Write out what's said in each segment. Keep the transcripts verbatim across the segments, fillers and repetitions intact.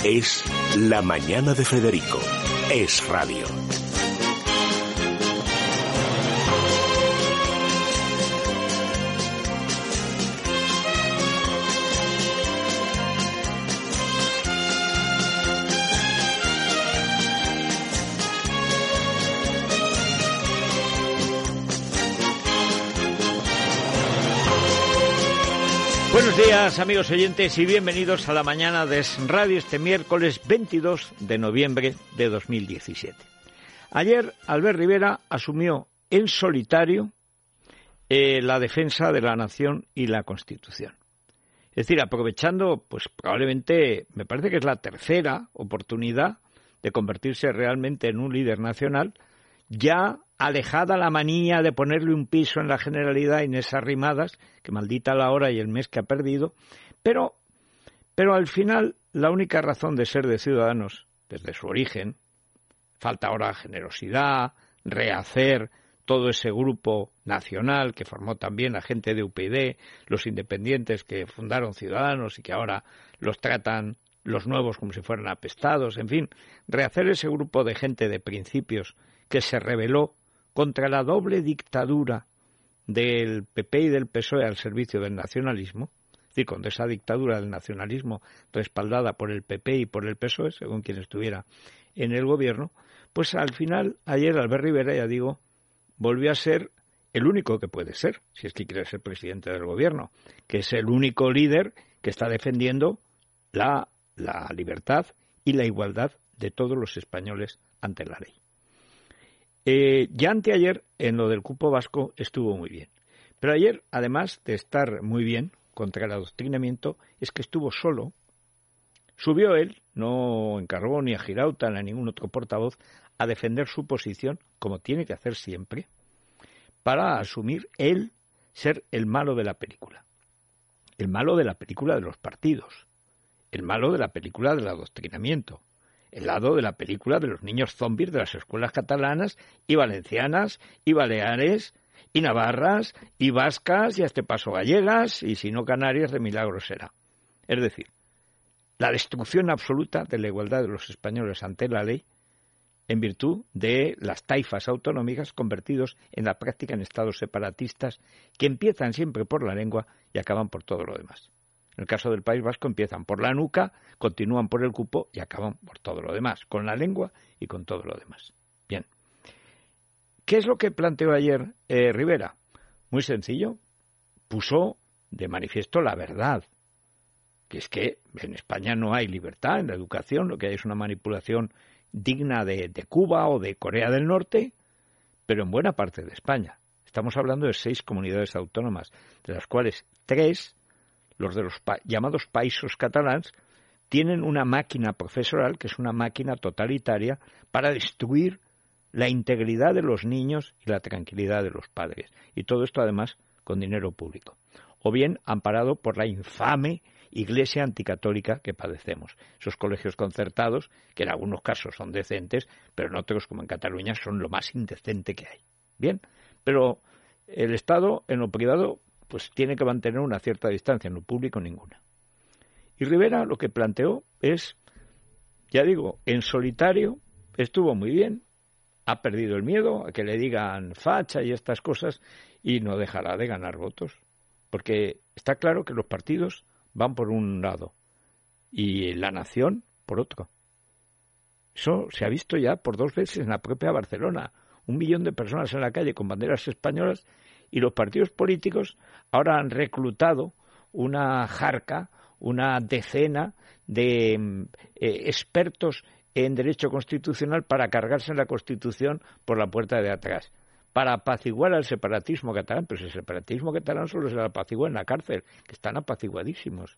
Es La Mañana de Federico. Es radio. Buenos días, amigos oyentes, y bienvenidos a la mañana de Es Radio este miércoles veintidós de noviembre de dos mil diecisiete. Ayer, Albert Rivera asumió en solitario eh, la defensa de la nación y la Constitución. Es decir, aprovechando, pues probablemente, me parece que es la tercera oportunidad de convertirse realmente en un líder nacional, ya alejada la manía de ponerle un piso en la Generalidad Inés Arrimadas, que maldita la hora y el mes que ha perdido, pero, pero al final la única razón de ser de Ciudadanos, desde su origen, falta ahora generosidad, rehacer todo ese grupo nacional que formó también la gente de U P y, los independientes que fundaron Ciudadanos y que ahora los tratan los nuevos como si fueran apestados, en fin, rehacer ese grupo de gente de principios que se rebeló contra la doble dictadura del P P y del P S O E al servicio del nacionalismo, es decir, con esa dictadura del nacionalismo respaldada por el P P y por el P S O E, según quien estuviera en el gobierno, pues al final, ayer Albert Rivera, ya digo, volvió a ser el único que puede ser, si es que quiere ser presidente del gobierno, que es el único líder que está defendiendo la, la libertad y la igualdad de todos los españoles ante la ley. Eh, ya anteayer, en lo del cupo vasco, estuvo muy bien. Pero ayer, además de estar muy bien contra el adoctrinamiento, es que estuvo solo. Subió él, no encargó ni a Girauta ni a ningún otro portavoz, a defender su posición, como tiene que hacer siempre, para asumir él ser el malo de la película. El malo de la película de los partidos. El malo de la película del adoctrinamiento. El lado de la película de los niños zombies de las escuelas catalanas y valencianas y baleares y navarras y vascas y a este paso gallegas y si no canarias de milagro será. Es decir, la destrucción absoluta de la igualdad de los españoles ante la ley en virtud de las taifas autonómicas convertidos en la práctica en estados separatistas que empiezan siempre por la lengua y acaban por todo lo demás. En el caso del País Vasco empiezan por la nuca, continúan por el cupo y acaban por todo lo demás, con la lengua y con todo lo demás. Bien. ¿Qué es lo que planteó ayer eh, Rivera? Muy sencillo. Puso de manifiesto la verdad, que es que en España no hay libertad en la educación, lo que hay es una manipulación digna de, de Cuba o de Corea del Norte, pero en buena parte de España. Estamos hablando de seis comunidades autónomas, de las cuales tres, los de los pa- llamados països catalans, tienen una máquina profesoral que es una máquina totalitaria para destruir la integridad de los niños y la tranquilidad de los padres. Y todo esto, además, con dinero público. O bien amparado por la infame Iglesia anticatólica que padecemos. Esos colegios concertados, que en algunos casos son decentes, pero en otros, como en Cataluña, son lo más indecente que hay. Bien, pero el Estado, en lo privado, pues tiene que mantener una cierta distancia, en lo público ninguna. Y Rivera lo que planteó es, ya digo, en solitario estuvo muy bien, ha perdido el miedo a que le digan facha y estas cosas y no dejará de ganar votos, porque está claro que los partidos van por un lado y la nación por otro. Eso se ha visto ya por dos veces en la propia Barcelona, un millón de personas en la calle con banderas españolas. Y los partidos políticos ahora han reclutado una jarca, una decena de eh, expertos en derecho constitucional para cargarse en la Constitución por la puerta de atrás, para apaciguar al separatismo catalán. Pero el separatismo catalán solo se apacigua en la cárcel, que están apaciguadísimos.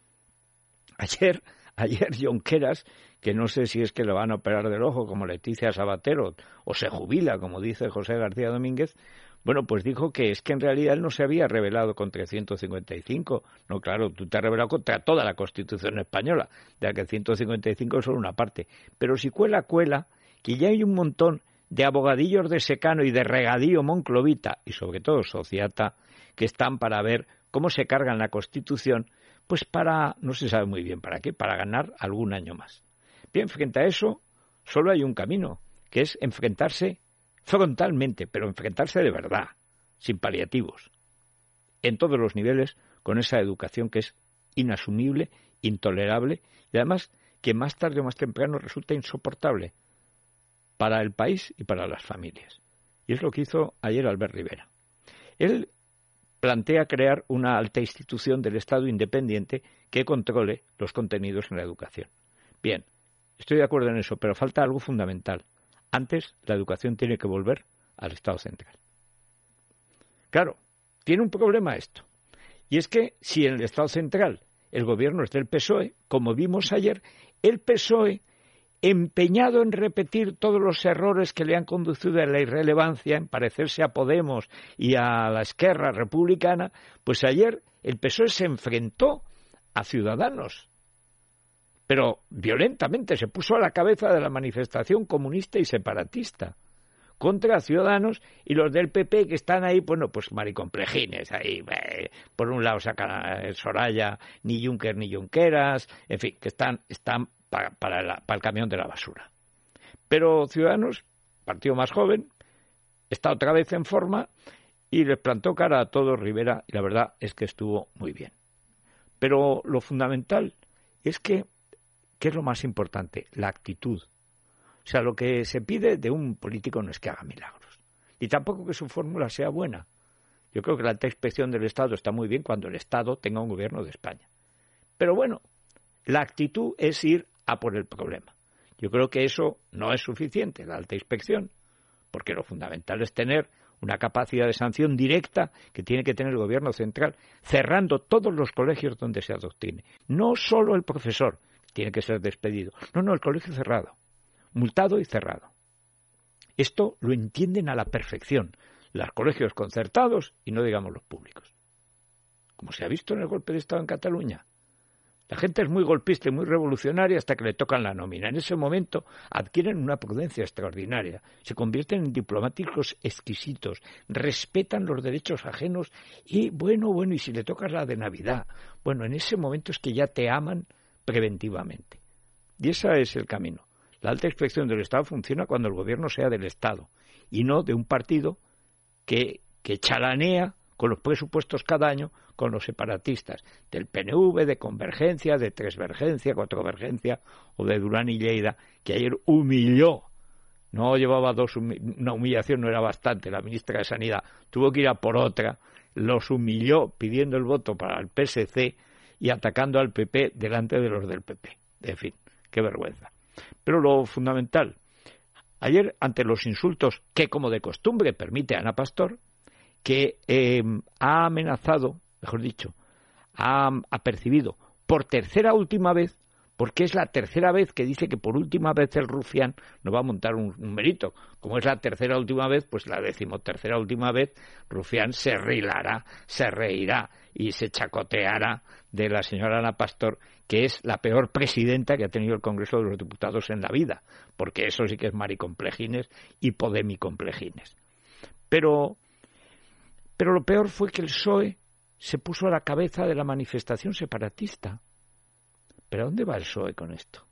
Ayer, ayer Junqueras, que no sé si es que le van a operar del ojo como Leticia Sabater o se jubila, como dice José García Domínguez, bueno, pues dijo que es que en realidad él no se había rebelado contra el ciento cincuenta y cinco. No, claro, tú te has rebelado contra toda la Constitución española, de la que el ciento cincuenta y cinco es solo una parte. Pero si cuela, cuela, que ya hay un montón de abogadillos de secano y de regadío monclovita, y sobre todo sociata, que están para ver cómo se cargan la Constitución, pues para, no se sabe muy bien para qué, para ganar algún año más. Bien, frente a eso, solo hay un camino, que es enfrentarse frontalmente, pero enfrentarse de verdad, sin paliativos, en todos los niveles, con esa educación que es inasumible, intolerable, y además que más tarde o más temprano resulta insoportable para el país y para las familias. Y es lo que hizo ayer Albert Rivera. Él plantea crear una alta institución del Estado independiente que controle los contenidos en la educación. Bien, estoy de acuerdo en eso, pero falta algo fundamental. Antes, la educación tiene que volver al Estado central. Claro, tiene un problema esto. Y es que si en el Estado central el gobierno es del P S O E, como vimos ayer, el P S O E, empeñado en repetir todos los errores que le han conducido a la irrelevancia, en parecerse a Podemos y a la Esquerra Republicana, pues ayer el P S O E se enfrentó a Ciudadanos, pero violentamente se puso a la cabeza de la manifestación comunista y separatista contra Ciudadanos, y los del P P que están ahí, bueno, pues maricomplejines, ahí, eh, por un lado sacan a Soraya, ni Juncker ni Junqueras, en fin, que están, están para, para, la, para el camión de la basura. Pero Ciudadanos, partido más joven, está otra vez en forma y les plantó cara a todos Rivera, y la verdad es que estuvo muy bien. Pero lo fundamental es que, ¿qué es lo más importante? La actitud. O sea, lo que se pide de un político no es que haga milagros, y tampoco que su fórmula sea buena. Yo creo que la alta inspección del Estado está muy bien cuando el Estado tenga un gobierno de España. Pero bueno, la actitud es ir a por el problema. Yo creo que eso no es suficiente, la alta inspección, porque lo fundamental es tener una capacidad de sanción directa que tiene que tener el gobierno central, cerrando todos los colegios donde se adoctrine. No solo el profesor tiene que ser despedido, no, no, el colegio cerrado. Multado y cerrado. Esto lo entienden a la perfección los colegios concertados y no digamos los públicos. Como se ha visto en el golpe de Estado en Cataluña. La gente es muy golpista y muy revolucionaria hasta que le tocan la nómina. En ese momento adquieren una prudencia extraordinaria, se convierten en diplomáticos exquisitos, respetan los derechos ajenos y, bueno, bueno, y si le tocas la de Navidad, bueno, en ese momento es que ya te aman preventivamente. Y ese es el camino. La alta inspección del Estado funciona cuando el gobierno sea del Estado y no de un partido que, que chalanea con los presupuestos cada año con los separatistas, del P N V, de Convergencia, de Tresvergencia, Cuatrovergencia o de Durán y Lleida, que ayer humilló, no llevaba dos, una humillación no era bastante, la ministra de Sanidad tuvo que ir a por otra, los humilló pidiendo el voto para el P S C y atacando al P P delante de los del P P. En fin, qué vergüenza. Pero lo fundamental, ayer ante los insultos que como de costumbre permite Ana Pastor, que eh, ha amenazado, mejor dicho, ha, ha percibido por tercera última vez, porque es la tercera vez que dice que por última vez el rufián no va a montar un, un mérito. Como es la tercera última vez, pues la decimotercera última vez, rufián se rilará, se reirá y se chacoteará de la señora Ana Pastor, que es la peor presidenta que ha tenido el Congreso de los Diputados en la vida, porque eso sí que es maricomplejines y podemicomplejines. Pero, pero lo peor fue que el P S O E se puso a la cabeza de la manifestación separatista. ¿Pero a dónde va el P S O E con esto?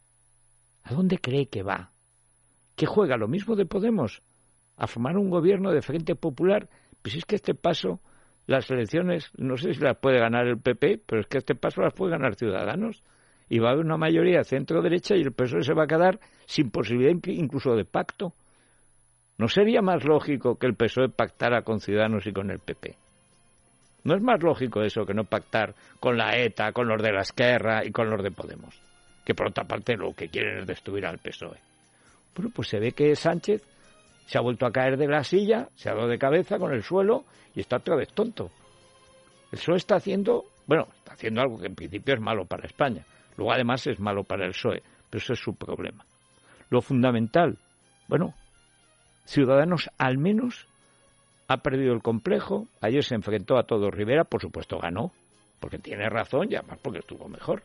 ¿A dónde cree que va? ¿Que juega lo mismo de Podemos? ¿A formar un gobierno de Frente Popular? Pues es que este paso, las elecciones, no sé si las puede ganar el P P, pero es que este paso las puede ganar Ciudadanos. Y va a haber una mayoría centro-derecha y el P S O E se va a quedar sin posibilidad incluso de pacto. ¿No sería más lógico que el P S O E pactara con Ciudadanos y con el P P? ¿No es más lógico eso que no pactar con la ETA, con los de la Esquerra y con los de Podemos? Que por otra parte lo que quieren es destruir al P S O E. Bueno, pues se ve que Sánchez se ha vuelto a caer de la silla, se ha dado de cabeza con el suelo y está otra vez tonto. El P S O E está haciendo, bueno, está haciendo algo que en principio es malo para España. Luego además es malo para el P S O E, pero eso es su problema. Lo fundamental, bueno, Ciudadanos al menos ha perdido el complejo. Ayer se enfrentó a todo Rivera, por supuesto ganó, porque tiene razón y además porque estuvo mejor.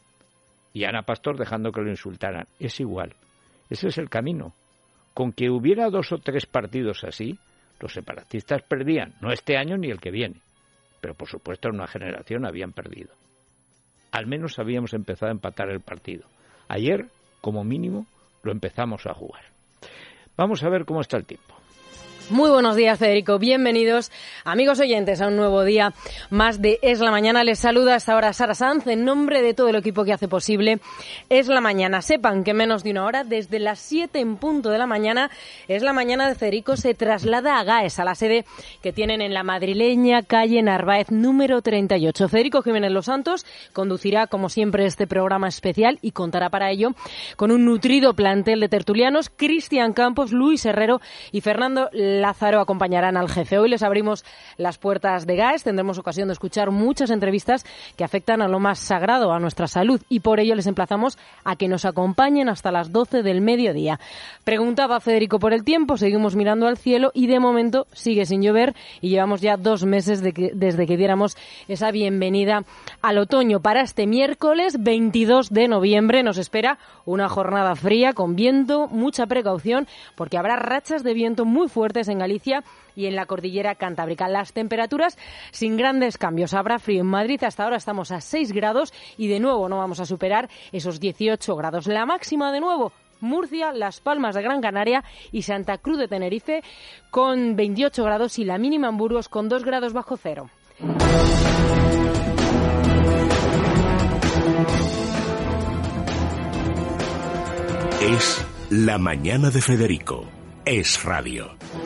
Y Ana Pastor dejando que lo insultaran. Es igual, ese es el camino. Con que hubiera dos o tres partidos así, los separatistas perdían, no este año ni el que viene, pero por supuesto en una generación habían perdido. Al menos habíamos empezado a empatar el partido. Ayer, como mínimo, lo empezamos a jugar. Vamos a ver cómo está el tiempo. Muy buenos días, Federico. Bienvenidos, amigos oyentes, a un nuevo día más de Es la Mañana. Les saluda hasta ahora Sara Sanz en nombre de todo el equipo que hace posible Es la Mañana. Sepan que en menos de una hora, desde las siete en punto de la mañana, Es la Mañana de Federico se traslada a Gaes, a la sede que tienen en la madrileña calle Narváez número treinta y ocho. Federico Jiménez Los Santos conducirá, como siempre, este programa especial y contará para ello con un nutrido plantel de tertulianos. Cristian Campos, Luis Herrero y Fernando Lázaro acompañarán al jefe. Hoy les abrimos las puertas de Gaes. Tendremos ocasión de escuchar muchas entrevistas que afectan a lo más sagrado, a nuestra salud, y por ello les emplazamos a que nos acompañen hasta las doce del mediodía. Preguntaba Federico por el tiempo, seguimos mirando al cielo y de momento sigue sin llover y llevamos ya dos meses de que, desde que diéramos esa bienvenida al otoño. Para este miércoles veintidós de noviembre nos espera una jornada fría con viento, mucha precaución porque habrá rachas de viento muy fuertes en Galicia y en la cordillera cantábrica. Las temperaturas sin grandes cambios. Habrá frío en Madrid. Hasta ahora estamos a seis grados y de nuevo no vamos a superar esos dieciocho grados. La máxima de nuevo, Murcia, Las Palmas de Gran Canaria y Santa Cruz de Tenerife con veintiocho grados y la mínima en Burgos con dos grados bajo cero. Es la mañana de Federico. Es radio.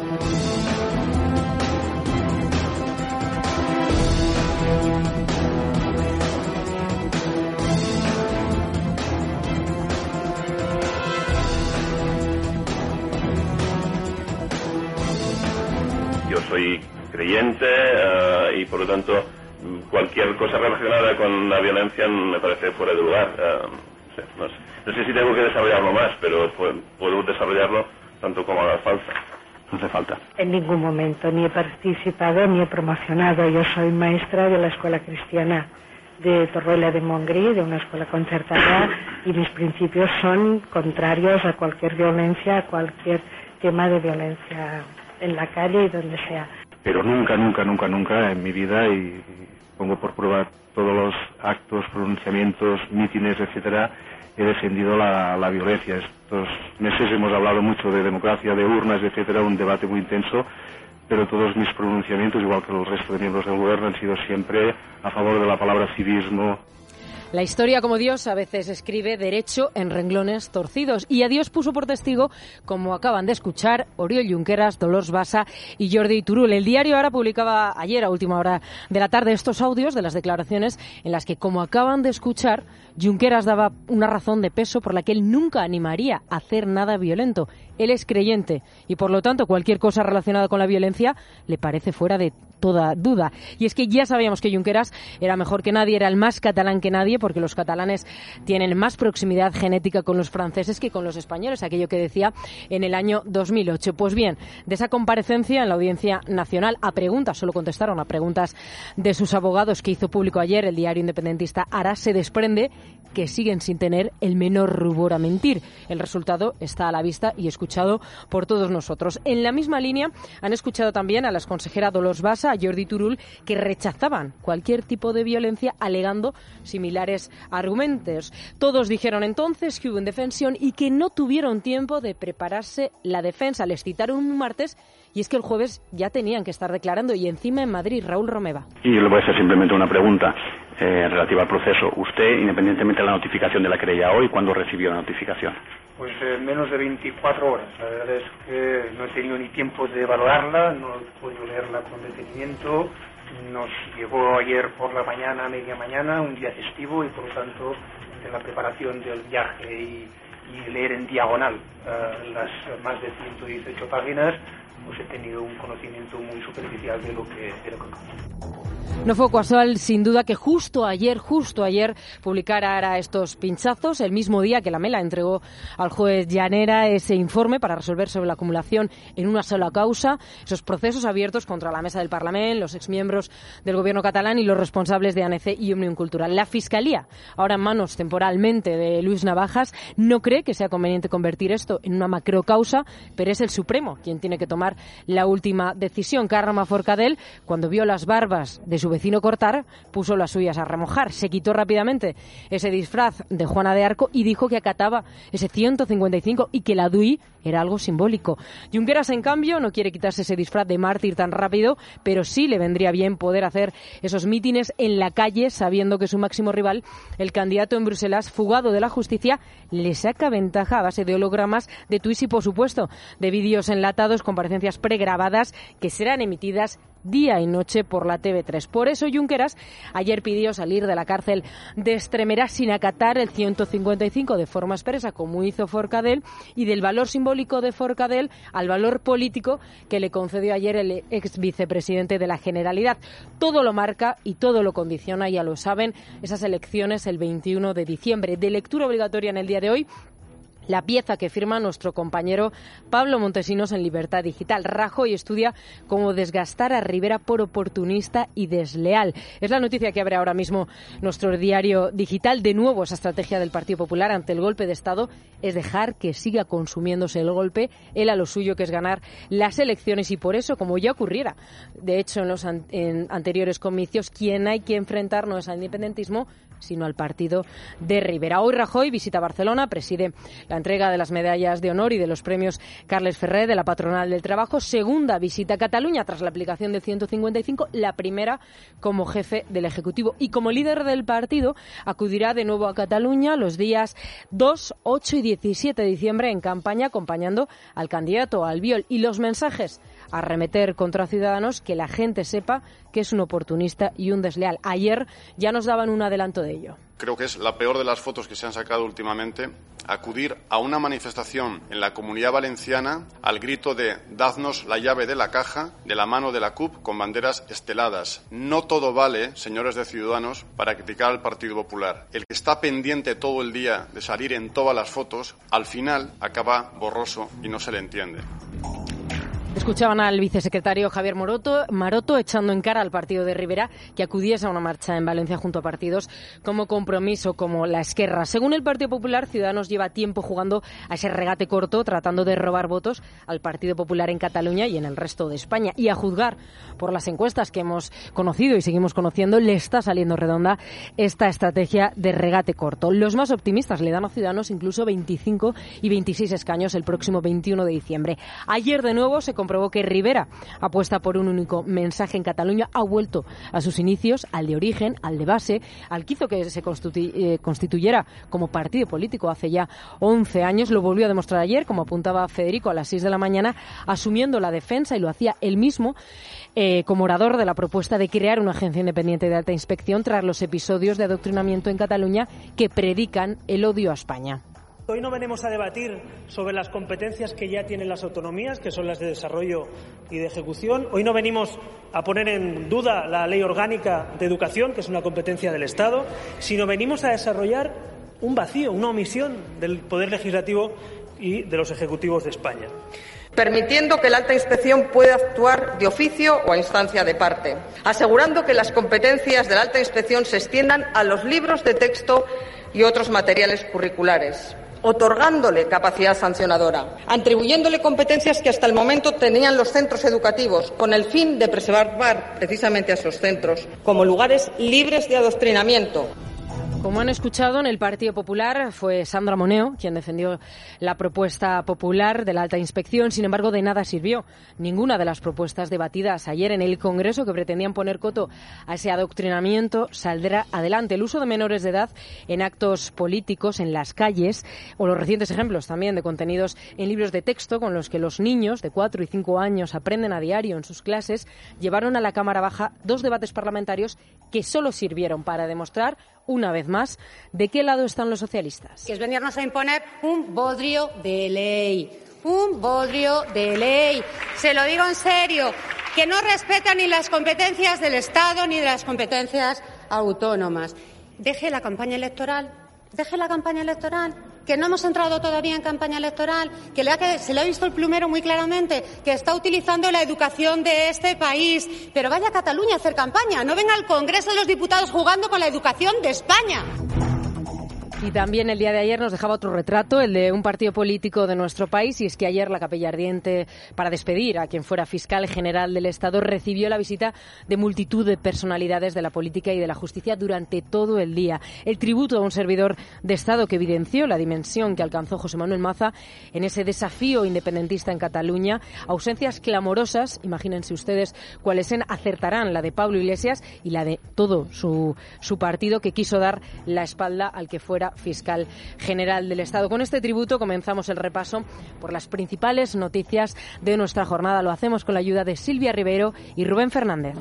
Yo soy creyente uh, y por lo tanto cualquier cosa relacionada con la violencia me parece fuera de lugar. Uh, no, sé, no, sé, no sé si tengo que desarrollarlo más, pero puedo desarrollarlo tanto como haga falta. No hace falta. En ningún momento ni he participado ni he promocionado. Yo soy maestra de la Escuela Cristiana de Torroella de Montgrí, de una escuela concertada, y mis principios son contrarios a cualquier violencia, a cualquier tema de violencia en la calle y donde sea. Pero nunca, nunca, nunca, nunca en mi vida, y pongo por prueba todos los actos, pronunciamientos, mítines, etcétera, he defendido la, la violencia. Estos meses hemos hablado mucho de democracia, de urnas, etcétera, un debate muy intenso, pero todos mis pronunciamientos, igual que el resto de miembros del gobierno, han sido siempre a favor de la palabra civismo. La historia, como Dios, a veces escribe derecho en renglones torcidos. Y a Dios puso por testigo, como acaban de escuchar, Oriol Junqueras, Dolors Bassa y Jordi Turull. El diario Ara publicaba ayer, a última hora de la tarde, estos audios de las declaraciones en las que, como acaban de escuchar, Junqueras daba una razón de peso por la que él nunca animaría a hacer nada violento. Él es creyente y, por lo tanto, cualquier cosa relacionada con la violencia le parece fuera de toda duda. Y es que ya sabíamos que Junqueras era mejor que nadie, era el más catalán que nadie, porque los catalanes tienen más proximidad genética con los franceses que con los españoles, aquello que decía en el año dos mil ocho. Pues bien, de esa comparecencia en la Audiencia Nacional a preguntas, solo contestaron a preguntas de sus abogados que hizo público ayer el diario independentista Ara, se desprende que siguen sin tener el menor rubor a mentir. El resultado está a la vista y escuchado por todos nosotros. En la misma línea han escuchado también a las consejeras Dolors Bassa, a Jordi Turull, que rechazaban cualquier tipo de violencia alegando similares argumentos. Todos dijeron entonces que hubo indefensión y que no tuvieron tiempo de prepararse la defensa. Les citaron un martes y es que el jueves ya tenían que estar declarando y encima en Madrid. Raúl Romeva. Y le voy a hacer simplemente una pregunta eh, relativa al proceso. Usted, independientemente de la notificación de la querella hoy, ¿cuándo recibió la notificación? Pues en eh, menos de veinticuatro horas. La verdad es que no he tenido ni tiempo de valorarla, no he podido leerla con detenimiento. Nos llegó ayer por la mañana, media mañana, un día festivo, y por lo tanto, entre la preparación del viaje y, y leer en diagonal uh, las más de ciento dieciocho páginas, pues he tenido un conocimiento muy superficial de lo que, de lo que... No fue casual, sin duda, que justo ayer, justo ayer, publicara Ara estos pinchazos, el mismo día que la Mela entregó al juez Llanera ese informe para resolver sobre la acumulación en una sola causa, esos procesos abiertos contra la mesa del Parlamento, los exmiembros del gobierno catalán y los responsables de A N C y Òmnium Cultural. La Fiscalía, ahora en manos temporalmente de Luis Navajas, no cree que sea conveniente convertir esto en una macrocausa, pero es el Supremo quien tiene que tomar la última decisión. Carme Forcadell, cuando vio las barbas de su vecino cortar, puso las suyas a remojar. Se quitó rápidamente ese disfraz de Juana de Arco y dijo que acataba ese ciento cincuenta y cinco y que la D U I era algo simbólico. Junqueras, en cambio, no quiere quitarse ese disfraz de mártir tan rápido, pero sí le vendría bien poder hacer esos mítines en la calle, sabiendo que su máximo rival, el candidato en Bruselas, fugado de la justicia, le saca ventaja a base de hologramas, de tuits y, por supuesto, de vídeos enlatados, comparecencias pregrabadas que serán emitidas día y noche por la T V tres. Por eso Junqueras ayer pidió salir de la cárcel de Extremadura sin acatar el ciento cincuenta y cinco de forma expresa, como hizo Forcadell, y del valor simbólico de Forcadell al valor político que le concedió ayer el ex vicepresidente de la Generalidad. Todo lo marca y todo lo condiciona, ya lo saben, esas elecciones el veintiuno de diciembre. De lectura obligatoria en el día de hoy, la pieza que firma nuestro compañero Pablo Montesinos en Libertad Digital. Rajoy estudia cómo desgastar a Rivera por oportunista y desleal. Es la noticia que abre ahora mismo nuestro diario digital. De nuevo, esa estrategia del Partido Popular ante el golpe de Estado es dejar que siga consumiéndose el golpe. Él a lo suyo, que es ganar las elecciones, y por eso, como ya ocurriera, de hecho, en los an- en anteriores comicios, quien hay que enfrentar no es al independentismo, sino al partido de Rivera. Hoy Rajoy visita Barcelona, preside la entrega de las medallas de honor y de los premios Carles Ferrer de la Patronal del Trabajo. Segunda visita a Cataluña tras la aplicación del ciento cincuenta y cinco, la primera como jefe del Ejecutivo. Y como líder del partido acudirá de nuevo a Cataluña los días dos, ocho y diecisiete de diciembre en campaña, acompañando al candidato Albiol. Y los mensajes: arremeter contra Ciudadanos, que la gente sepa que es un oportunista y un desleal. Ayer ya nos daban un adelanto de ello. Creo que es la peor de las fotos que se han sacado últimamente, acudir a una manifestación en la Comunidad Valenciana al grito de «Dadnos la llave de la caja», de la mano de la C U P, con banderas esteladas. No todo vale, señores de Ciudadanos, para criticar al Partido Popular. El que está pendiente todo el día de salir en todas las fotos, al final acaba borroso y no se le entiende. Escuchaban al vicesecretario Javier Maroto, Maroto echando en cara al partido de Rivera que acudiese a una marcha en Valencia junto a partidos como Compromís o como La Esquerra. Según el Partido Popular, Ciudadanos lleva tiempo jugando a ese regate corto, tratando de robar votos al Partido Popular en Cataluña y en el resto de España. Y a juzgar por las encuestas que hemos conocido y seguimos conociendo, le está saliendo redonda esta estrategia de regate corto. Los más optimistas le dan a Ciudadanos incluso veinticinco y veintiséis escaños el próximo veintiuno de diciembre. Ayer de nuevo se comprobó que Rivera apuesta por un único mensaje en Cataluña, ha vuelto a sus inicios, al de origen, al de base, al que hizo que se constitu- eh, constituyera como partido político hace ya once años. Lo volvió a demostrar ayer, como apuntaba Federico, a las seis de la mañana, asumiendo la defensa, y lo hacía él mismo, eh, como orador de la propuesta de crear una agencia independiente de alta inspección tras los episodios de adoctrinamiento en Cataluña que predican el odio a España. Hoy no venimos a debatir sobre las competencias que ya tienen las autonomías, que son las de desarrollo y de ejecución. Hoy no venimos a poner en duda la Ley Orgánica de Educación, que es una competencia del Estado, sino venimos a desarrollar un vacío, una omisión del Poder Legislativo y de los Ejecutivos de España. Permitiendo que la alta inspección pueda actuar de oficio o a instancia de parte, asegurando que las competencias de la alta inspección se extiendan a los libros de texto y otros materiales curriculares, otorgándole capacidad sancionadora, atribuyéndole competencias que hasta el momento tenían los centros educativos, con el fin de preservar precisamente a esos centros como lugares libres de adoctrinamiento. Como han escuchado, en el Partido Popular fue Sandra Moneo quien defendió la propuesta popular de la alta inspección. Sin embargo, de nada sirvió ninguna de las propuestas debatidas ayer en el Congreso, que pretendían poner coto a ese adoctrinamiento, saldrá adelante. El uso de menores de edad en actos políticos, en las calles, o los recientes ejemplos también de contenidos en libros de texto con los que los niños de cuatro y cinco años aprenden a diario en sus clases, llevaron a la Cámara Baja dos debates parlamentarios que solo sirvieron para demostrar una vez más de qué lado están los socialistas. Que es venirnos a imponer un bodrio de ley, un bodrio de ley. Se lo digo en serio, que no respeta ni las competencias del Estado ni de las competencias autónomas. Deje la campaña electoral, deje la campaña electoral, que no hemos entrado todavía en campaña electoral, que, le ha, que se le ha visto el plumero muy claramente, que está utilizando la educación de este país. Pero vaya a Cataluña a hacer campaña, no venga al Congreso de los Diputados jugando con la educación de España. Y también el día de ayer nos dejaba otro retrato, el de un partido político de nuestro país, y es que ayer la Capella Ardiente, para despedir a quien fuera fiscal general del Estado, recibió la visita de multitud de personalidades de la política y de la justicia durante todo el día. El tributo a un servidor de Estado que evidenció la dimensión que alcanzó José Manuel Maza en ese desafío independentista en Cataluña. Ausencias clamorosas, imagínense ustedes cuáles sean, acertarán la de Pablo Iglesias y la de todo su, su partido, que quiso dar la espalda al que fuera fiscal general del Estado. Con este tributo comenzamos el repaso por las principales noticias de nuestra jornada. Lo hacemos con la ayuda de Silvia Rivero y Rubén Fernández.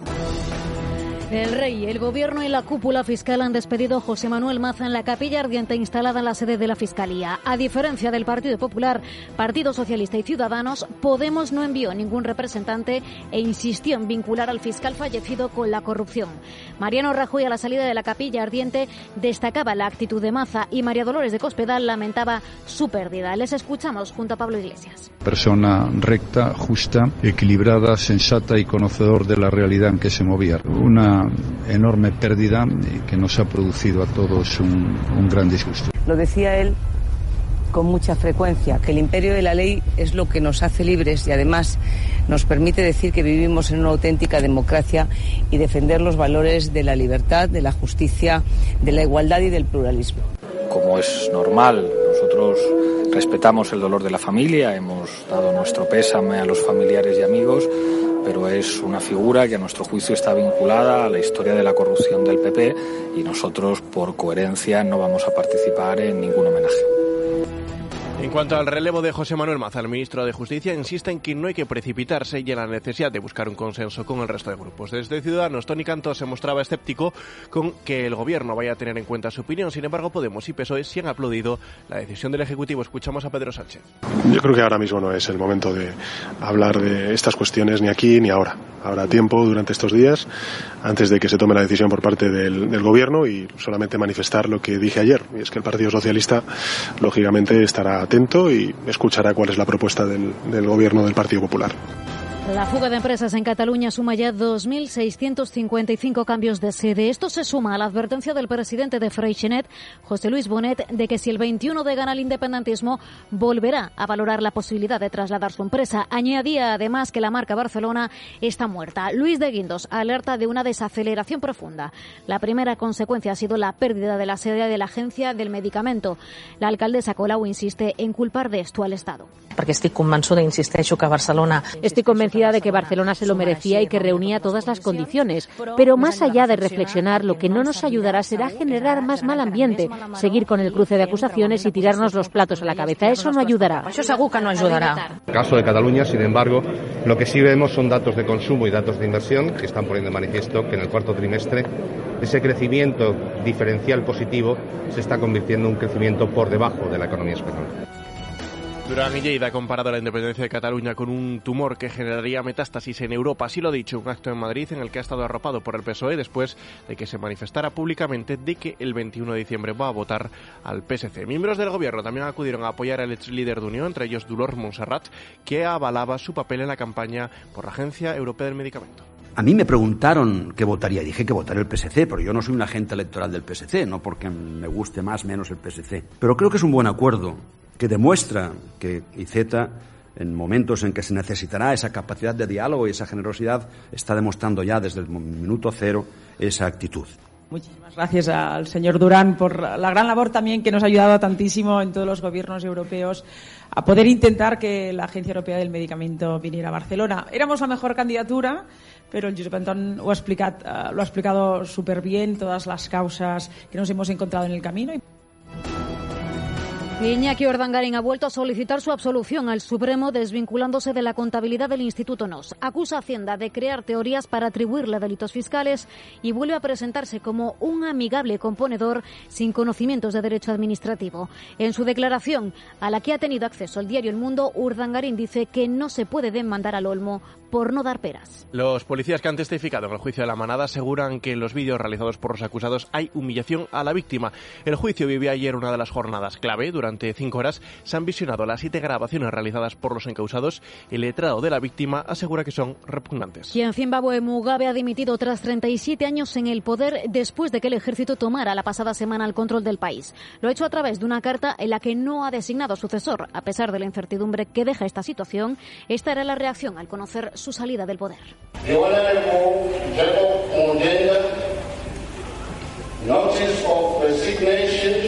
El Rey, el Gobierno y la cúpula fiscal han despedido a José Manuel Maza en la Capilla Ardiente instalada en la sede de la Fiscalía. A diferencia del Partido Popular, Partido Socialista y Ciudadanos, Podemos no envió ningún representante e insistió en vincular al fiscal fallecido con la corrupción. Mariano Rajoy, a la salida de la Capilla Ardiente, destacaba la actitud de Maza y María Dolores de Cospedal lamentaba su pérdida. Les escuchamos junto a Pablo Iglesias. Persona recta, justa, equilibrada, sensata y conocedor de la realidad en que se movía. Una enorme pérdida que nos ha producido a todos un, un gran disgusto. Lo decía él con mucha frecuencia, que el imperio de la ley es lo que nos hace libres y además nos permite decir que vivimos en una auténtica democracia y defender los valores de la libertad, de la justicia, de la igualdad y del pluralismo. Como es normal, nosotros respetamos el dolor de la familia, hemos dado nuestro pésame a los familiares y amigos, pero es una figura que a nuestro juicio está vinculada a la historia de la corrupción del P P y nosotros, por coherencia, no vamos a participar en ningún homenaje. En cuanto al relevo de José Manuel Maza, el ministro de Justicia insiste en que no hay que precipitarse y en la necesidad de buscar un consenso con el resto de grupos. Desde Ciudadanos, Toni Cantó se mostraba escéptico con que el Gobierno vaya a tener en cuenta su opinión. Sin embargo, Podemos y P S O E sí han aplaudido la decisión del Ejecutivo. Escuchamos a Pedro Sánchez. Yo creo que ahora mismo no es el momento de hablar de estas cuestiones ni aquí ni ahora. Habrá tiempo durante estos días antes de que se tome la decisión por parte del, del Gobierno y solamente manifestar lo que dije ayer. Y es que el Partido Socialista, lógicamente, estará atento y escuchará cuál es la propuesta del, del Gobierno del Partido Popular. La fuga de empresas en Cataluña suma ya dos mil seiscientos cincuenta y cinco cambios de sede. Esto se suma a la advertencia del presidente de Freixenet, José Luis Bonet, de que si el veintiuno de gana el independentismo, volverá a valorar la posibilidad de trasladar su empresa. Añadía además que la marca Barcelona está muerta. Luis de Guindos alerta de una desaceleración profunda. La primera consecuencia ha sido la pérdida de la sede de la Agencia del Medicamento. La alcaldesa Colau insiste en culpar de esto al Estado. Porque estoy convençuda, insisteixo, que Barcelona... Estoy convencida de que Barcelona se lo merecía y que reunía todas las condiciones. Pero más allá de reflexionar, lo que no nos ayudará será generar más mal ambiente, seguir con el cruce de acusaciones y tirarnos los platos a la cabeza. Eso no ayudará. Això segur que no ayudará. En el caso de Cataluña, sin embargo, lo que sí vemos son datos de consumo y datos de inversión que están poniendo de manifiesto que en el cuarto trimestre ese crecimiento diferencial positivo se está convirtiendo en un crecimiento por debajo de la economía española. Durán y Lleida ha comparado la independencia de Cataluña con un tumor que generaría metástasis en Europa. Así lo ha dicho un acto en Madrid en el que ha estado arropado por el P S O E después de que se manifestara públicamente de que el veintiuno de diciembre va a votar al P S C. Miembros del gobierno también acudieron a apoyar al ex líder de Unión, entre ellos Dolors Montserrat, que avalaba su papel en la campaña por la Agencia Europea del Medicamento. A mí me preguntaron qué votaría y dije que votaría el P S C, pero yo no soy un agente electoral del P S C, no porque me guste más o menos el P S C. Pero creo que es un buen acuerdo que demuestra que I Z, en momentos en que se necesitará esa capacidad de diálogo y esa generosidad, está demostrando ya desde el minuto cero esa actitud. Muchísimas gracias al señor Durán por la gran labor también que nos ha ayudado tantísimo en todos los gobiernos europeos a poder intentar que la Agencia Europea del Medicamento viniera a Barcelona. Éramos la mejor candidatura, pero el Josep Anton lo ha explicado, uh, lo ha explicado súper bien, todas las causas que nos hemos encontrado en el camino. Iñaki Urdangarín ha vuelto a solicitar su absolución al Supremo desvinculándose de la contabilidad del Instituto Nos. Acusa a Hacienda de crear teorías para atribuirle delitos fiscales y vuelve a presentarse como un amigable componedor sin conocimientos de derecho administrativo. En su declaración, a la que ha tenido acceso el diario El Mundo, Urdangarín dice que no se puede demandar al Olmo por no dar peras. Los policías que han testificado en el juicio de La Manada aseguran que en los vídeos realizados por los acusados hay humillación a la víctima. El juicio vivió ayer una de las jornadas clave. Durante durante cinco horas se han visionado las siete grabaciones realizadas por los encausados. El letrado de la víctima asegura que son repugnantes. Y en Zimbabue, Mugabe ha dimitido tras treinta y siete años en el poder después de que el ejército tomara la pasada semana el control del país. Lo ha hecho a través de una carta en la que no ha designado sucesor. A pesar de la incertidumbre que deja esta situación, esta era la reacción al conocer su salida del poder. Notice of resignation.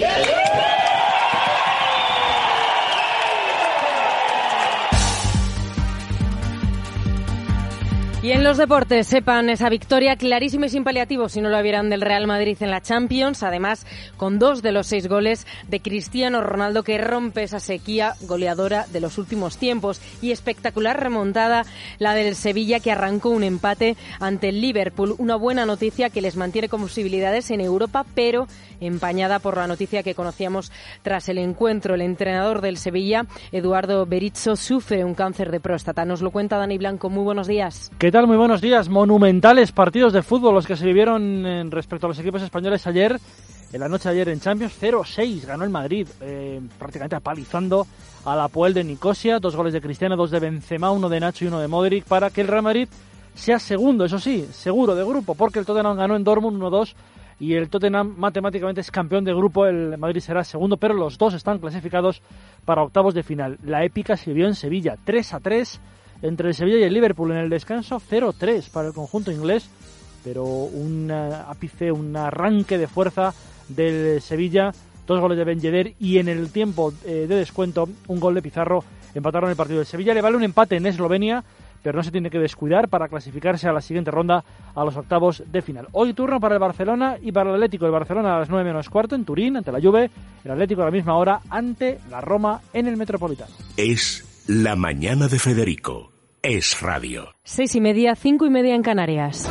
Y en los deportes, sepan esa victoria clarísima y sin paliativos si no lo vieran del Real Madrid en la Champions, además con dos de los seis goles de Cristiano Ronaldo, que rompe esa sequía goleadora de los últimos tiempos, y espectacular remontada la del Sevilla, que arrancó un empate ante el Liverpool, una buena noticia que les mantiene con posibilidades en Europa, pero empañada por la noticia que conocíamos tras el encuentro. El entrenador del Sevilla, Eduardo Berizzo, sufre un cáncer de próstata. Nos lo cuenta Dani Blanco. Muy buenos días. ¿Qué tal? Muy buenos días. Monumentales partidos de fútbol los que se vivieron en respecto a los equipos españoles ayer, en la noche de ayer en Champions. cero seis ganó el Madrid, eh, prácticamente apalizando al Apoel de Nicosia. Dos goles de Cristiano, dos de Benzema, uno de Nacho y uno de Modric, para que el Real Madrid sea segundo, eso sí, seguro de grupo, porque el Tottenham ganó en Dortmund uno dos y el Tottenham matemáticamente es campeón de grupo. El Madrid será segundo, pero los dos están clasificados para octavos de final. La épica se vio en Sevilla, tres a tres entre el Sevilla y el Liverpool. En el descanso cero tres para el conjunto inglés, pero un ápice, un arranque de fuerza del Sevilla, dos goles de Ben Yedder, y en el tiempo eh, de descuento un gol de Pizarro empataron el partido. El Sevilla le vale un empate en Eslovenia, pero no se tiene que descuidar para clasificarse a la siguiente ronda, a los octavos de final. Hoy turno para el Barcelona y para el Atlético. El Barcelona a las nueve menos cuarto en Turín, ante la Juve. El Atlético a la misma hora ante la Roma en el Metropolitano. Es la mañana de Federico. Es radio. Seis y media, cinco y media en Canarias.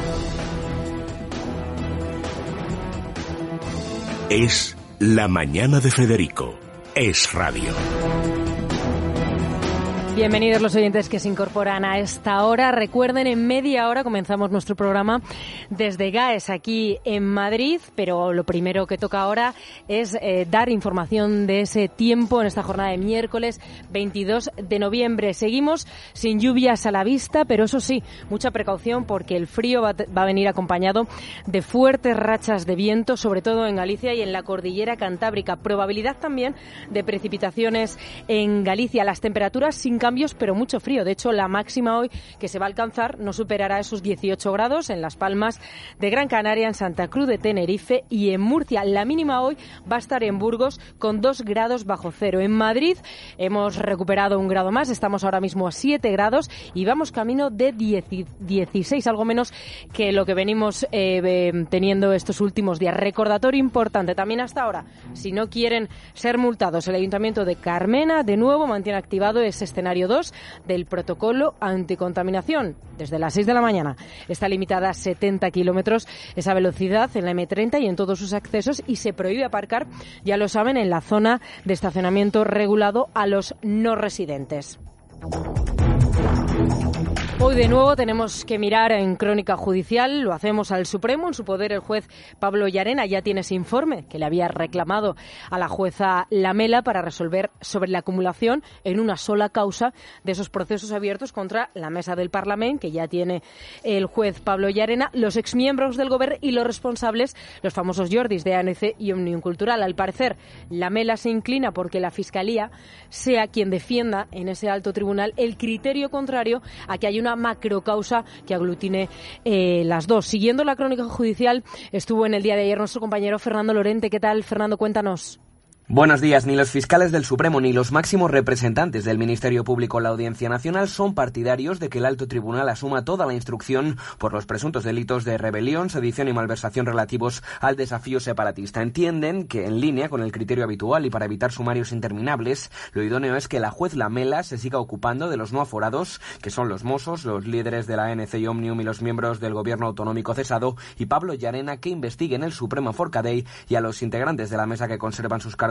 Es la mañana de Federico. Es radio. Bienvenidos los oyentes que se incorporan a esta hora. Recuerden, en media hora comenzamos nuestro programa desde GAES aquí en Madrid, pero lo primero que toca ahora es eh, dar información de ese tiempo en esta jornada de miércoles veintidós de noviembre. Seguimos sin lluvias a la vista, pero eso sí, mucha precaución porque el frío va, va a venir acompañado de fuertes rachas de viento, sobre todo en Galicia y en la cordillera cantábrica. Probabilidad también de precipitaciones en Galicia. Las temperaturas sin cambios, pero mucho frío. De hecho, la máxima hoy que se va a alcanzar no superará esos dieciocho grados en Las Palmas de Gran Canaria, en Santa Cruz de Tenerife y en Murcia. La mínima hoy va a estar en Burgos con dos grados bajo cero. En Madrid hemos recuperado un grado más, estamos ahora mismo a siete grados y vamos camino de dieciséis, algo menos que lo que venimos eh, teniendo estos últimos días. Recordatorio importante también hasta ahora, si no quieren ser multados, el Ayuntamiento de Carmena de nuevo mantiene activado ese escenario dos del protocolo anticontaminación. Desde las seis de la mañana está limitada a setenta kilómetros esa velocidad en la eme treinta y en todos sus accesos, y se prohíbe aparcar, ya lo saben, en la zona de estacionamiento regulado a los no residentes. Hoy de nuevo tenemos que mirar en crónica judicial, lo hacemos al Supremo. En su poder el juez Pablo Llarena ya tiene ese informe que le había reclamado a la jueza Lamela para resolver sobre la acumulación en una sola causa de esos procesos abiertos contra la mesa del Parlamento, que ya tiene el juez Pablo Llarena, los exmiembros del Gobierno y los responsables, los famosos Jordis de A N C y Òmnium Cultural. Al parecer, Lamela se inclina porque la Fiscalía sea quien defienda en ese alto tribunal el criterio contrario a que haya una macrocausa que aglutine eh, las dos. Siguiendo la crónica judicial, estuvo en el día de ayer nuestro compañero Fernando Lorente. ¿Qué tal, Fernando? Cuéntanos. Buenos días. Ni los fiscales del Supremo ni los máximos representantes del Ministerio Público en la Audiencia Nacional son partidarios de que el alto tribunal asuma toda la instrucción por los presuntos delitos de rebelión, sedición y malversación relativos al desafío separatista. Entienden que, en línea con el criterio habitual y para evitar sumarios interminables, lo idóneo es que la juez Lamela se siga ocupando de los no aforados, que son los mozos, los líderes de la A N C y Òmnium y los miembros del Gobierno autonómico cesado, y Pablo Llarena, que investigue en el Supremo Forcadell y a los integrantes de la mesa que conservan sus cargos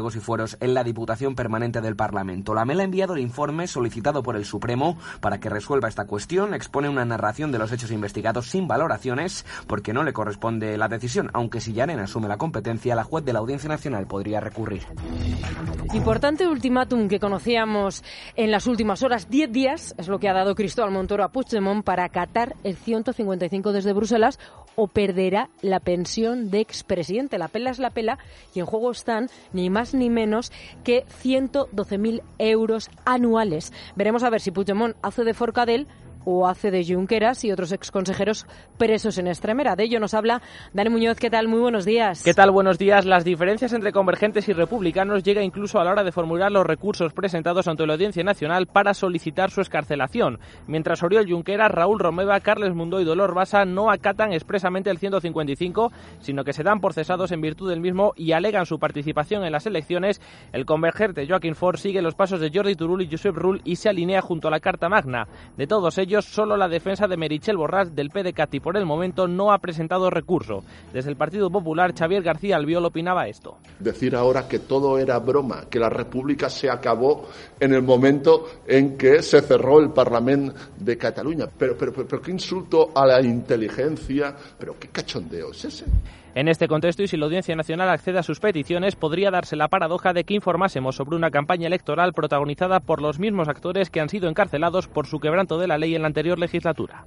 cargos y fueros en la Diputación Permanente del Parlamento. La Mela ha enviado el informe solicitado por el Supremo para que resuelva esta cuestión. Expone una narración de los hechos investigados sin valoraciones porque no le corresponde la decisión, aunque si Llarena asume la competencia, la juez de la Audiencia Nacional podría recurrir. Importante ultimátum que conocíamos en las últimas horas. Diez días es lo que ha dado Cristóbal Montoro a Puigdemont para acatar el ciento cincuenta y cinco desde Bruselas o perderá la pensión de expresidente. La pela es la pela y en juego están ni más ni menos que ciento doce mil euros anuales. Veremos a ver si Puigdemont hace de Forcadell o hace de Junqueras y otros exconsejeros presos en Extremera. De ello nos habla Dani Muñoz. ¿Qué tal? Muy buenos días. ¿Qué tal? Buenos días. Las diferencias entre convergentes y republicanos llega incluso a la hora de formular los recursos presentados ante la Audiencia Nacional para solicitar su excarcelación. Mientras Oriol Junqueras, Raúl Romeva, Carles Mundó y Dolor Bassa no acatan expresamente el ciento cincuenta y cinco, sino que se dan por cesados en virtud del mismo y alegan su participación en las elecciones, el convergente Joaquín Forn sigue los pasos de Jordi Turull y Josep Rull y se alinea junto a la Carta Magna. De todos ellos, solo la defensa de Meritxell Borràs del PDeCAT y por el momento no ha presentado recurso. Desde el Partido Popular, Xavier García Albiol opinaba esto. Decir ahora que todo era broma, que la República se acabó en el momento en que se cerró el Parlamento de Cataluña. Pero, pero, pero, pero qué insulto a la inteligencia, pero qué cachondeo es ese. En este contexto, y si la Audiencia Nacional accede a sus peticiones, podría darse la paradoja de que informásemos sobre una campaña electoral protagonizada por los mismos actores que han sido encarcelados por su quebranto de la ley en la anterior legislatura.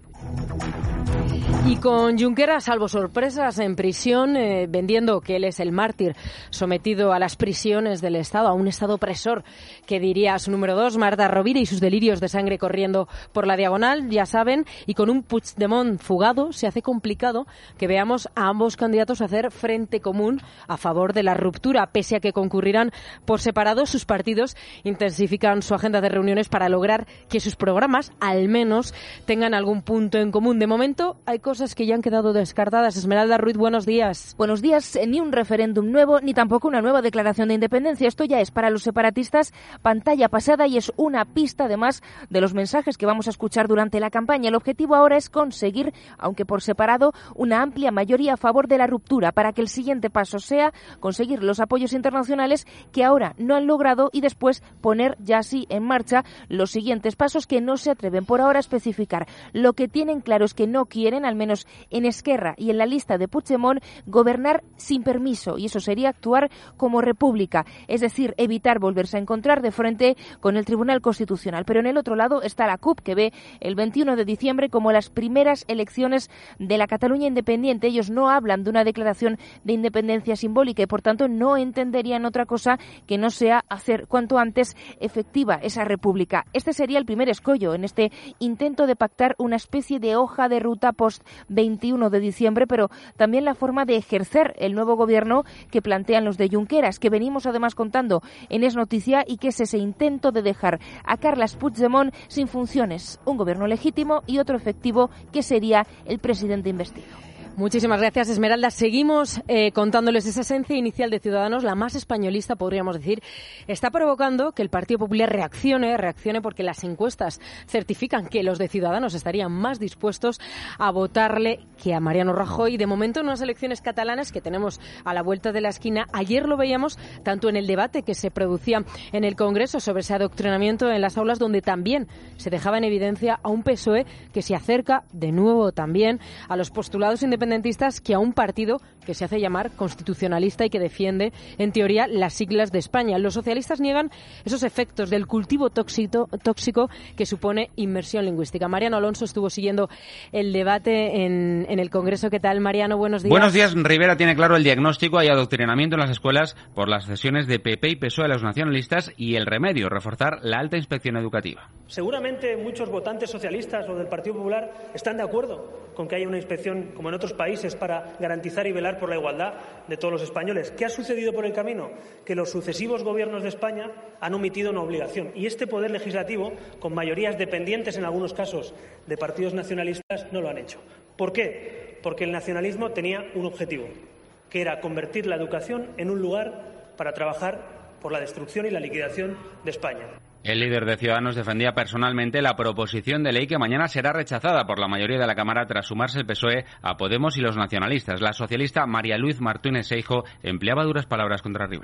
Y con Junqueras, salvo sorpresas, en prisión, eh, vendiendo que él es el mártir sometido a las prisiones del Estado, a un Estado opresor, que diría su número dos, Marta Rovira, y sus delirios de sangre corriendo por la diagonal, ya saben, y con un Puigdemont fugado, se hace complicado que veamos a ambos candidatos hacer frente común a favor de la ruptura. Pese a que concurrirán por separado, sus partidos intensifican su agenda de reuniones para lograr que sus programas, al menos, tengan algún punto en común. De momento, hay cosas que ya han quedado descartadas. Esmeralda Ruiz, buenos días. Buenos días. Ni un referéndum nuevo, ni tampoco una nueva declaración de independencia. Esto ya es para los separatistas pantalla pasada y es una pista, además, de los mensajes que vamos a escuchar durante la campaña. El objetivo ahora es conseguir, aunque por separado, una amplia mayoría a favor de la ruptura para que el siguiente paso sea conseguir los apoyos internacionales que ahora no han logrado y después poner ya así en marcha los siguientes pasos que no se atreven por ahora a especificar. Lo que tienen claro es que no quieren, al menos en Esquerra y en la lista de Puigdemont, gobernar sin permiso, y eso sería actuar como república, es decir, evitar volverse a encontrar de frente con el Tribunal Constitucional. Pero en el otro lado está la C U P, que ve el veintiuno de diciembre como las primeras elecciones de la Cataluña independiente. Ellos no hablan de una declaración de independencia simbólica y, por tanto, no entenderían otra cosa que no sea hacer cuanto antes efectiva esa república. Este sería el primer escollo en este intento de pactar una especie de hoja de ruta post veintiuno de diciembre, pero también la forma de ejercer el nuevo gobierno que plantean los de Junqueras, que venimos además contando en Es Noticia, y que es ese intento de dejar a Carles Puigdemont sin funciones, un gobierno legítimo y otro efectivo que sería el presidente investido. Muchísimas gracias, Esmeralda. Seguimos eh, contándoles esa esencia inicial de Ciudadanos, la más españolista, podríamos decir. Está provocando que el Partido Popular reaccione, reaccione porque las encuestas certifican que los de Ciudadanos estarían más dispuestos a votarle que a Mariano Rajoy. De momento, en unas elecciones catalanas que tenemos a la vuelta de la esquina, ayer lo veíamos tanto en el debate que se producía en el Congreso sobre ese adoctrinamiento en las aulas, donde también se dejaba en evidencia a un P S O E que se acerca de nuevo también a los postulados independentistas que a un partido que se hace llamar constitucionalista y que defiende, en teoría, las siglas de España. Los socialistas niegan esos efectos del cultivo tóxico, tóxico que supone inmersión lingüística. Mariano Alonso estuvo siguiendo el debate en, en el Congreso. ¿Qué tal, Mariano? Buenos días. Buenos días. Rivera tiene claro el diagnóstico. Hay adoctrinamiento en las escuelas por las cesiones de P P y P S O E a los nacionalistas y el remedio, reforzar la alta inspección educativa. Seguramente muchos votantes socialistas o del Partido Popular están de acuerdo con que haya una inspección, como en otros países, para garantizar y velar por la igualdad de todos los españoles. ¿Qué ha sucedido por el camino? Que los sucesivos gobiernos de España han omitido una obligación, y este Poder Legislativo, con mayorías dependientes en algunos casos de partidos nacionalistas, no lo han hecho. ¿Por qué? Porque el nacionalismo tenía un objetivo, que era convertir la educación en un lugar para trabajar por la destrucción y la liquidación de España. El líder de Ciudadanos defendía personalmente la proposición de ley que mañana será rechazada por la mayoría de la Cámara tras sumarse el P S O E a Podemos y los nacionalistas. La socialista María Luis Martínez Seijo empleaba duras palabras contra Rivera.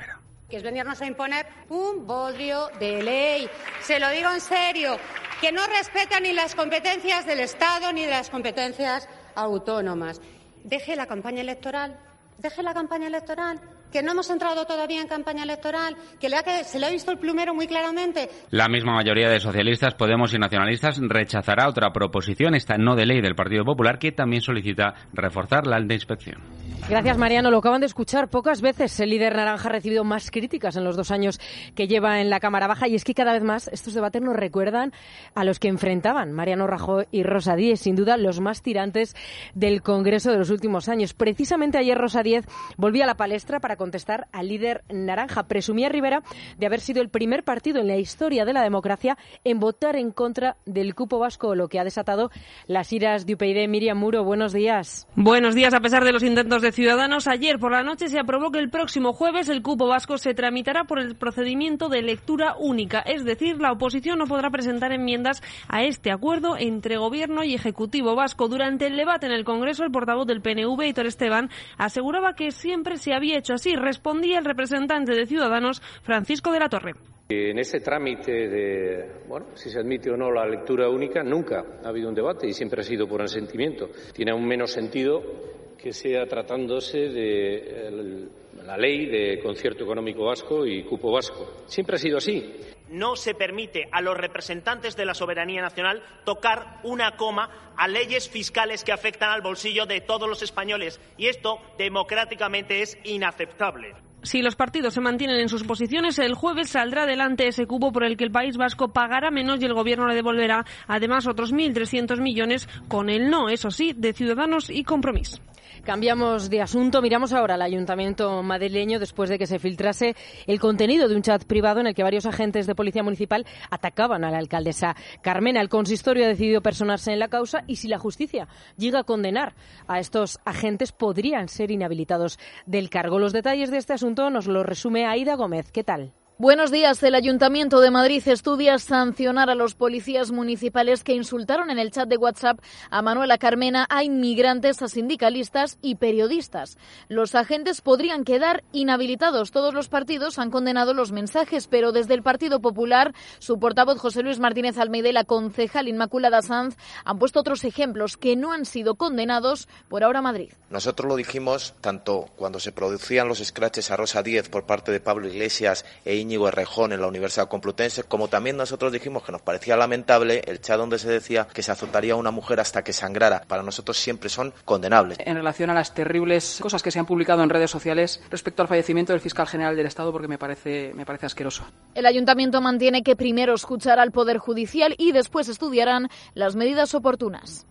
Que es venirnos a imponer un bodrio de ley. Se lo digo en serio, que no respeta ni las competencias del Estado ni de las competencias autónomas. Deje la campaña electoral, deje la campaña electoral. Que no hemos entrado todavía en campaña electoral, que, le ha, que se le ha visto el plumero muy claramente. La misma mayoría de socialistas, Podemos y nacionalistas rechazará otra proposición, esta no de ley del Partido Popular, que también solicita reforzar la alta inspección. Gracias, Mariano. Lo acaban de escuchar. Pocas veces el líder naranja ha recibido más críticas en los dos años que lleva en la Cámara Baja, y es que cada vez más estos debates nos recuerdan a los que enfrentaban Mariano Rajoy y Rosa Díez, sin duda los más tirantes del Congreso de los últimos años. Precisamente ayer Rosa Díez volvía a la palestra para contestar al líder naranja. Presumía Rivera de haber sido el primer partido en la historia de la democracia en votar en contra del cupo vasco, lo que ha desatado las iras de U P y D. Miriam Muro, buenos días. Buenos días. A pesar de los intentos de Ciudadanos, ayer por la noche se aprobó que el próximo jueves el cupo vasco se tramitará por el procedimiento de lectura única, es decir, la oposición no podrá presentar enmiendas a este acuerdo entre Gobierno y Ejecutivo vasco. Durante el debate en el Congreso, el portavoz del P N V, Aitor Esteban, aseguraba que siempre se había hecho así. Respondía el representante de Ciudadanos, Francisco de la Torre. En ese trámite de, bueno, si se admite o no la lectura única, nunca ha habido un debate y siempre ha sido por asentimiento. Tiene aún menos sentido que sea tratándose de el, la ley de concierto económico vasco y cupo vasco. Siempre ha sido así. No se permite a los representantes de la soberanía nacional tocar una coma a leyes fiscales que afectan al bolsillo de todos los españoles, y esto democráticamente es inaceptable. Si los partidos se mantienen en sus posiciones, el jueves saldrá adelante ese cupo por el que el País Vasco pagará menos y el Gobierno le devolverá además otros mil trescientos millones con el no, eso sí, de Ciudadanos y Compromís. Cambiamos de asunto. Miramos ahora al Ayuntamiento madrileño después de que se filtrase el contenido de un chat privado en el que varios agentes de Policía Municipal atacaban a la alcaldesa Carmena. El consistorio ha decidido personarse en la causa y si la justicia llega a condenar a estos agentes podrían ser inhabilitados del cargo. Los detalles de este asunto nos lo resume Aida Gómez. ¿Qué tal? Buenos días. El Ayuntamiento de Madrid estudia sancionar a los policías municipales que insultaron en el chat de WhatsApp a Manuela Carmena, a inmigrantes, a sindicalistas y periodistas. Los agentes podrían quedar inhabilitados. Todos los partidos han condenado los mensajes, pero desde el Partido Popular, su portavoz José Luis Martínez Almeida y la concejal Inmaculada Sanz han puesto otros ejemplos que no han sido condenados por ahora Madrid. Nosotros lo dijimos tanto cuando se producían los escraches a Rosa Díez por parte de Pablo Iglesias e Íñigo Errejón en la Universidad Complutense, como también nosotros dijimos que nos parecía lamentable el chat donde se decía que se azotaría a una mujer hasta que sangrara. Para nosotros siempre son condenables. En relación a las terribles cosas que se han publicado en redes sociales respecto al fallecimiento del fiscal general del Estado, porque me parece, me parece asqueroso. El Ayuntamiento mantiene que primero escuchará al Poder Judicial y después estudiarán las medidas oportunas.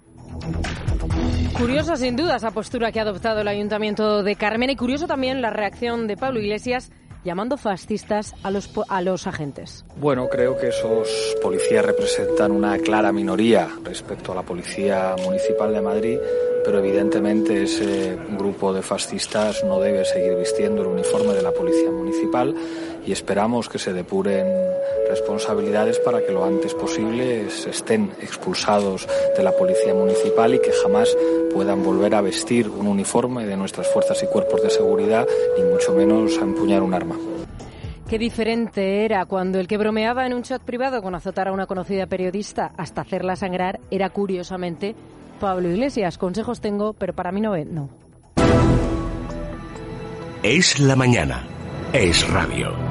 Curiosa, sin duda, esa postura que ha adoptado el Ayuntamiento de Carmena, y curioso también la reacción de Pablo Iglesias llamando fascistas a los, a los agentes. Bueno, creo que esos policías representan una clara minoría respecto a la Policía Municipal de Madrid, pero evidentemente ese grupo de fascistas no debe seguir vistiendo el uniforme de la Policía Municipal y esperamos que se depuren responsabilidades para que lo antes posible estén expulsados de la Policía Municipal y que jamás puedan volver a vestir un uniforme de nuestras fuerzas y cuerpos de seguridad, ni mucho menos a empuñar un arma. Qué diferente era cuando el que bromeaba en un chat privado con azotar a una conocida periodista hasta hacerla sangrar era, curiosamente, Pablo Iglesias. Consejos tengo, pero para mí no es, no. Es la mañana. Es radio.